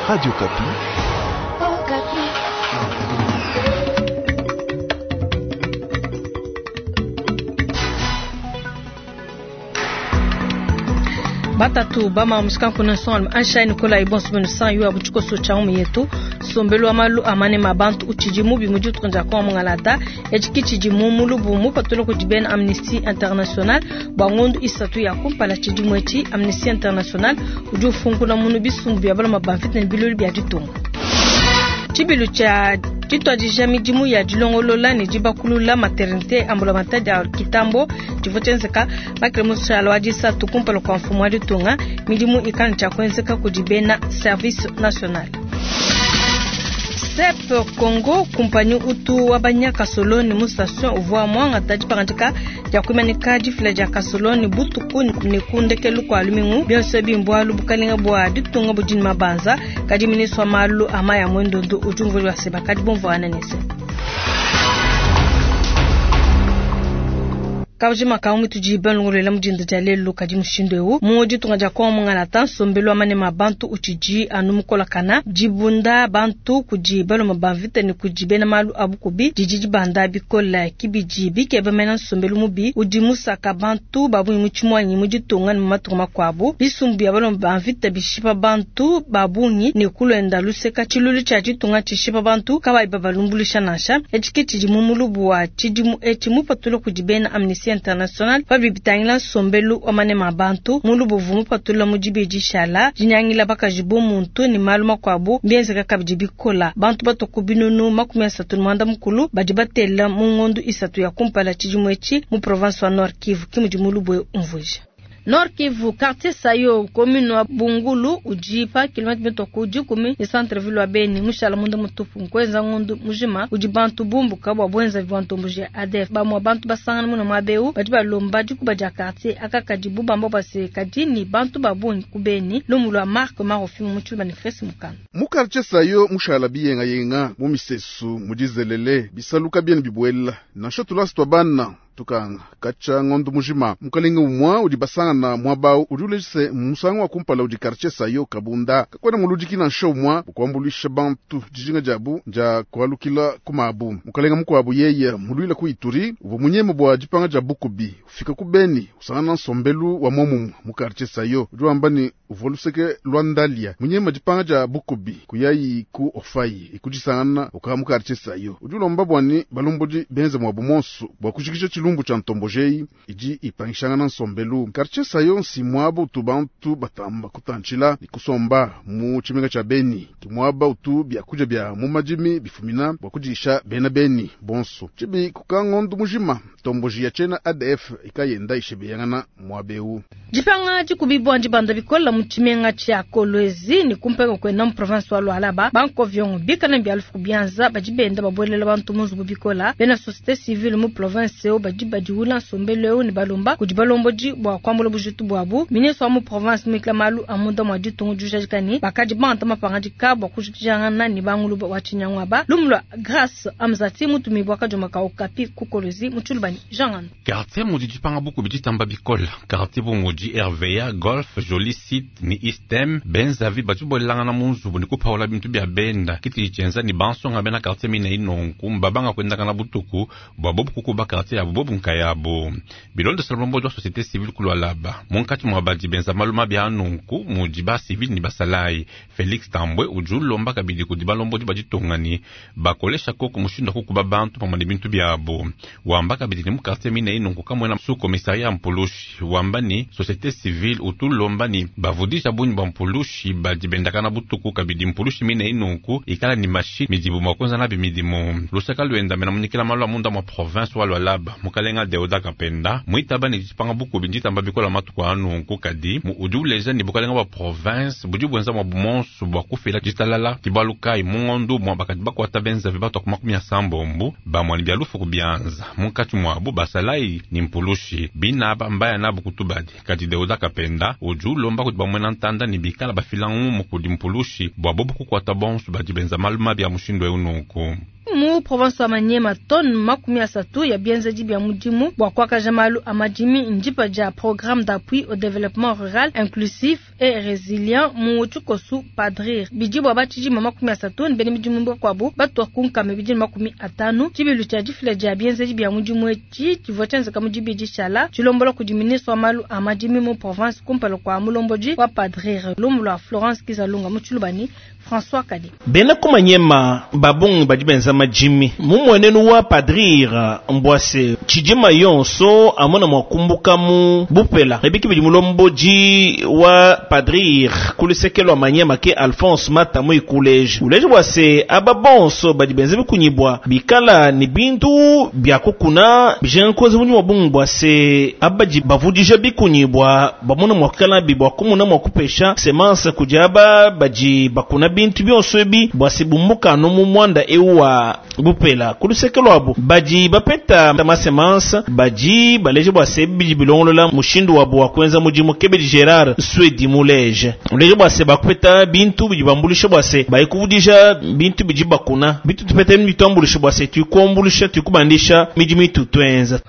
Radio Kapi. Oh, Kapi. Batatu bama musika konason ansha Nicola ibonso benusan yu abuchuko so chaumu yetu sombelo amalu amane mabantu uchijimu bimuju tkonja kwa mngalata echikichijimu mulubu mu patolo ko diben Amnesty International bangondu isatu ya kumpala chijimu echi Amnesty International uju funguna munu bisumbu byabala mabanfitne biloli bya ditongo chibilu cha Tito ajijami jimu ya jilongolola ni jibakulula maternité ambulamentale ya Kitambo jivotenzeka bakremusa alwajisa tukumpalo kwa mfumo wa ditonga mijimu ikani cha kwenzeka kujibena service national. SEP Congo kumpanyi utu wabanya Kasoloni mu station uvoa mwanga tajiparantika ya kumanika jifila ja Kasoloni butuku ni kundekelu kwa alumingu bionse bimboa lubukalinga boa ditunga bujini mabanza kajiminiswa malu ama ya mwendo ujungu wa seba kajibonvo ananese. Kawjima kaumi tujiban ngurela mujinda jalelo kajimushindewu moji tungaja kwa mngalata sombelo amane mabantu uchiji anumukola kana jibunda bantu kujibalo mabanvita ni kujibena malu abukubi jijiji banda bikola kibijibi kebemena sombelo mubi ujimusa kabantu babu imuchimwa nyimuji tungan matuma kwabu bisumbi yabalo mabanvita bishipa bantu babunyi ni kulenda luseka chilulu chaji tunga chishipa bantu kabai babalumbulisha nasha ejikiti jimumulubu wa chijimu echimu patulo kujibena Amnesty International fabi bitangila sombelu amane mabantu mulu buvumu patula mujibeji shala jinyangila bakajibo muntu ni maluma kwabu mbienzeka kabijibikola bantu batokubinunu makumya satu mwanda mukulu bajibatela mungondu isatu ya kumpala chijimwechi mu province wa Nord Kivu kimujimulu bwe umvuja. Nord Kivu quartier sayo commune wa Bungulu ujipa kilometre metoko ujikumi ni centre ville wa Beni mushala mundu mutufu nkweza ngundu mujima ujibantu bumbu kabwa bwenza vivanto muje ADF ba mwa bantu basangana muno mabeu bajiba lomba jikuba ja quartier akakajibu bambo base kadini bantu babunyi kubeni lomulwa marque marofi muchuba ni fesi mukana mu quartier sayo mushala biyenga yenga mu misesu mujizelele bisaluka bien bibwela na shotula stwabana tukanga kacha ngondu mujima mukalinga umwa udibasanga na mwabao udulese musango wa kumpala udi quartier sayo kabunda kakwena muludiki na show mwa ukwambulisha bantu jijinga jabu nja kwalukila kumabu mukalinga mukwabu yeye muluila kuituri ubu munyemo bwa jipanga jabu kubi ufika kubeni usanga sombelu wa momu mu quartier sayo uduambani uvoluseke lwandalia munyemo jipanga jabu kubi kuyayi ku ofai ikujisanga ukamu quartier sayo udulomba bwani balomboji benze mwabu monsu bwa kushikisha lumbu cha ntombojei iji ipangishanga na sombelu quartier sayo simwaba utubantu batamba kutanchila ikusomba mu chimenga cha Beni kimwaba utu byakuja bya mumajimi bifumina bwakujisha bena Beni bonso chibi kukangondu mujima tomboji ya chena ADF ikayenda ishebeyangana mwabeu jipanga jikubibwa njibanda bikola mu chimenga cha Kolwezi ni kumpeka kwena mu province wa Lualaba banko vyongo bikana byalufu kubyanza bajibenda babwelela bantu munzu bubikola bena société civile mu province o bajiwula sombelo ni balomba kujibalomboji bwa kwambulo bujitu bwabu ministre wa mu province miklamalu amunda mwadi tungu jujajikani bakaji banta mapangaji kabwa kujijangana ni bangulu wa chinyangwaba lumlwa grâce amzati mutumi bwaka jomaka okapi kukolozi mutulbani jangan quartier mudiji panga buku bijitamba bikola quartier bunguji RVA golf joli site ni istem benzavi bajubolanga na munzubu ni kupaola bintu bya benda kiti chenza ni bansonga bena quartier mine inonku mbabanga kwenda kana butuku bwabobu kukuba quartier bobu nkayabo bilonde salombo do société civile kulwalaba munkati mwabaji benza maluma bya nunku mujiba civile ni basalai Felix Tambwe ujulomba kabidi kudibalombo dibajitongani bakolesha koko mushinda kukuba bantu pamane bintu byabo wamba kabidi ni mukartie mine inunku kamwena su komisaria mpulushi wamba ni société civile utulomba ni bavudisha bunyi ba mpulushi bajibendakana butuku kabidi mpulushi mine inunku ikala ni machine midibu makonza na bimidimu lusaka luenda mena munikila malwa munda mwa province walwalaba mukalenga Deoda Kapenda muitaba ni jipanga buku binjita mbabikola matu kwa anunku kadi mu uduleja ni bukalenga wa province buju bwenza mwa bumonsu bwa kufela jitalala kibalukai mungondu mwa bakati bakwa tabenza vibatu kumakumia sambombu ba mwani byalufu kubyanza munkati mwabu basalai ni mpulushi binaba mbaya nabu kutubadi kadi Deoda Kapenda uju lomba kuti bamwena ntanda ni bikala bafilangu mukudi mpulushi bwa bobu kukwata bonsu bajibenza maluma bya mushindwe ununku mu province wa Maniema ton makumi asatu ya bienzaji bya mujimu bwa kwaka jamalu amajimi njipa ja programme d'appui au développement rural inclusif et résilient mu chukosu padrir bijibu abachiji makumi asatu nbeni mujimu bwa kwabu batu wakunka mebijini makumi atanu chibilu cha jifile ja bienzaji bya mujimu echi chivochenze kamujibi jishala chilombola kujiministre wa malu amajimi mu province kumpalo kwa mulomboji wa padrir lumulwa Florence Kizalunga muchulubani François Kadi. Bena kumanyema babung bajibenza majimi mumwenenu wa padrir mbwase chijima yonso amona mwakumbuka mu bupela ebiki bijimulomboji wa padrir kulisekelo amanyema ke Alphonse Mata mu college wase ababonso bajibenza bikunyibwa bikala ni bintu byakukuna bijenkoze munyi wabungwase abaji bavudija bikunyibwa bamuna mwakala bibwa kumuna mwakupesha semence kujaba baji bakuna bintu byonso ebi bwasibumuka no mu mwanda ewa bupela kulisekelo abo baji bapeta tamasemansa baji baleje bwasebi bilongolola mushindu wabo wakwenza mujimu kebe Gerard Swedi Muleje leje bwase bakupeta bintu bijibambulisha bwase bayikuvudisha bintu bijibakuna bitu tupete bitambulisha bwase tukombulisha tukubandisha mijimi tutwenza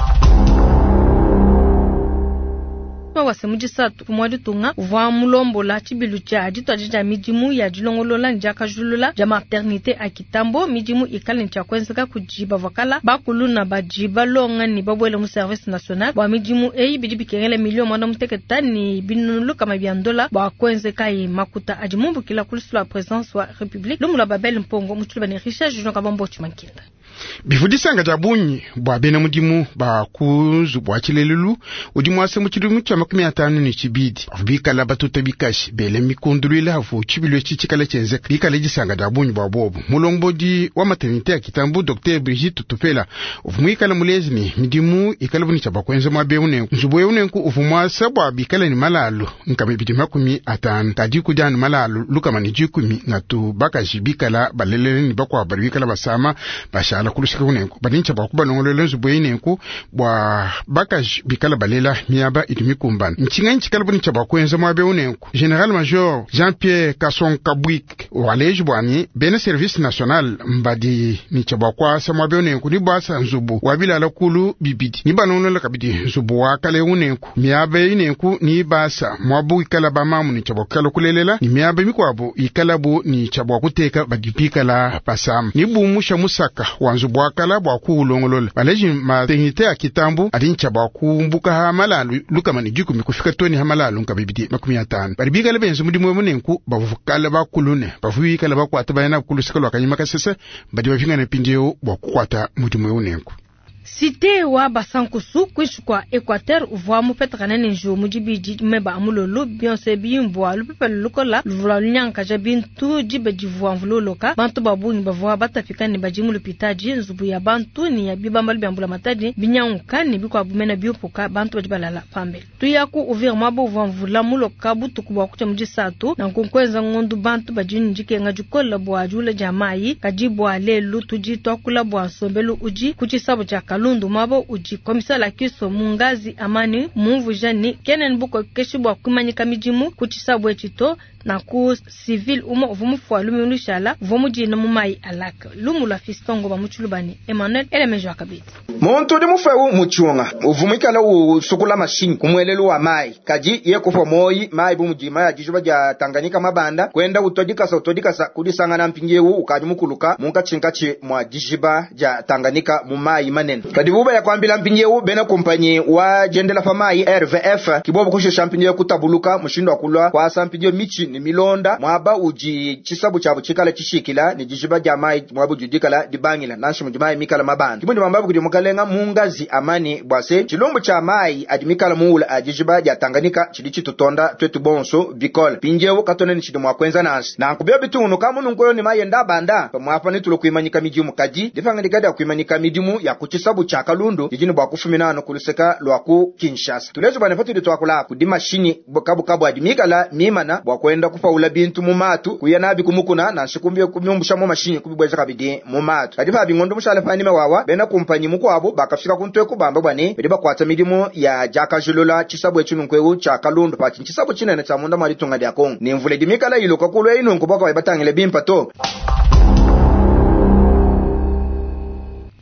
wase mujisatu kumwadi tunga uva mulombola chibilu cha ajito ajija mijimu ya jilongolola njaka julula ja maternité akitambo mijimu ikali ncha kwenzeka kujiba vakala bakuluna bajiba longa ni babwele mu service national ba mijimu bijibi kengele milion mwana muteketa ni binulu kama biandola ba kwenzeka makuta ajimumbu kila kulisula présence wa république lumula babel mpongo mutuluba ni Richard Juno kabambo chimankinda bifudisanga jabunyi bwa bena mudimu ba kuzu bwa chilelulu udimu ase muchidimu cha makumi atanu ni chibidi bikala batuta bikashi bele mikundulila hafu chibilwe chichikala chenzeka bikala jisanga jabunyi bwa bobo mulomboji wa maternité ya kitambu Dr. Brigitte Tupela ufumwikala mulezini midimu ikala buni chaba kwenza mwabe unenku nzubo unenku ufumwa sabwa bikala ni malalu nkame bidi makumi atanu kadi kujana malalu lukama ni jikumi ngatu bakashi bikala balelele ni bakwa bikala basama bashala kulusika unenku badincha bakuba nongolele nzubo inenku bwa bakashi bikala balela miaba idumikumbana nchinga nchikala buni chaba kwenza mwabe unenku General Major Jean-Pierre Kasson Kabwik waleji bwani bene service national mbadi ni chaba kwa sa mwabe unenku ni bwasa nzubo wabila la kulu bibidi ni banonole kabidi nzubo wakale unenku miabe inenku ni basa mwabu ikala bamamu ni chaba kala kulelela ni miabe mikwabo ikala bu ni chaba kuteka badipika la pasam ni bumusha musaka wanzubo wakala bwa kuulongolole baleji maternité ya kitambu adin chaba kumbuka hamalalu lukama ni jikumi kufika toni hamalalu nkabibidi makumi atanu baribikala benzu mudimu munenku bavukala bakulune bavuikala bakwata bayana kulusikalo akanyima kasese badi bavinga na pinjeo bwakwata mudimu munenku Cité wa basankusu kwishukwa Equateur uvwa mupetrane njo mujibiji meba amulolo bionse bimbwa lupepele lukola luvula lunyanka jabintu jibe jivwa mvuloloka bantu babu ni bavwa batafika ni bajimu lupitaji nzubu ya bantu ni ya bibambali biambula matadi binyanguka ni bikwa bumena biopoka bantu bajibalala pambe tuyaku uvira mwabo uvwa mvula muloka butu kubwa kucha mujisatu na nkunkweza ngondu bantu bajini njike ngajukola bwa jule jamayi kajibwa lelu tujitwa kula bwa sombelu uji kuchisabu cha Kalundu mabo uji komisala kiso mungazi amani muvu jani kenen buko keshibwa kumanyika mijimu kuchisabwe chito na ku civil umo vumufu alumiulishala vumuji na mumai alaka lumula fistongo ba muchulubani Emmanuel Elemejo akabiti muntu ndi mufewu muchunga uvumikala usukula mashini kumwelelu wa mai kaji yekufa moyi mai bumujima ya jijuba ja Tanganyika mabanda kwenda utodikasa kudisanga na mpingewu ukaji mukuluka munka chinkachi mwa jijiba ja Tanganyika mumai manene kadibuba ya kwambila mpingewu bena kompanyi wa jendela famai RVF kibobo kusho shampingewu kutabuluka mushindo akulwa kwa sampingewu michi ni milonda mwaba uji chisabu chabu chikala chishikila ni jijiba ja mai mwabu judikala dibangila nashi mujimai mikala mabanda kibundi mambabu kudimukalenga mungazi amani bwase chilombo cha mai adimikala muula ajijiba ja Tanganyika chidichi tutonda twetu bonso bikola pinjewo katone ni chidimwa kwenza nasi na nkubia bitunu kamu nungoyo ni mai enda banda pamwapa ni tulo kuimanyika mijimu kaji difanga ndigada kuimanyika mijimu ya kuchisabu cha Kalundu jijini bwa kufuminano kuluseka lwaku Kinshasa tulezo banefatu ditwakula kudima shini kabu adimikala mimana bwa kwenda kufaula bintu mumatu kuyanabi kumukuna na shikumbie kumyumbusha mu mashini kubibweza kabidi mumatu kadifa bingondo mushala fanime wawa bena kumpanyi mukwabo bakafika kuntwe kubamba bwane bediba kwata midimu ya jaka julula chisabu echununkwewu cha Kalundu pachi chisabu chinene cha munda malitunga dia Kongo ni mvule dimikala iluka kulwe inunku baka wabatangile bimpato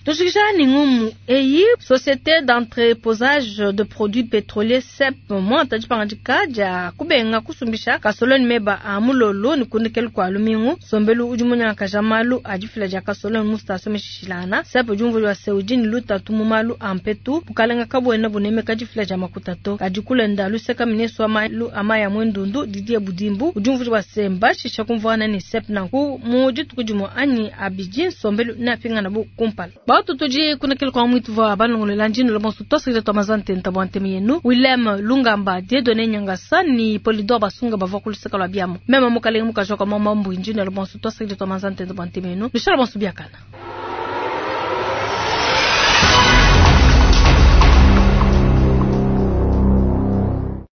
tushikishani ngumu eyi société d'entreposage de produits pétroliers SEP mwanta jipangajika ja kubenga kusumbisha kasoloni meba amulolo ni kundekel kwa lumingu sombelu ujumunya kajamalu ajifila ja kasoloni mustaso meshishilana SEP ujumvu wa seujini luta tumumalu ampetu pukalenga kabwena buneme kajifila ja makutato kajikule ndalu seka minesu amaya mwendundu Didier Budimbu ujumvu wa semba shisha kumvuana ni SEP na ku mujitu kujumu ani abijin sombelu na pinga na bu kumpal bautu tuji kundekel kwa mwitu wa balungule lanjini lomonsu tosire tomazante ntabwante miyenu Willem Lungamba Diedone Nyangasa ni Polidor Basunga bavakuliseka lwa biamu mema mukalenga mukajoka mamambu injini lomonsu tosire tomazante ntabwante miyenu Lushara bonsu biakana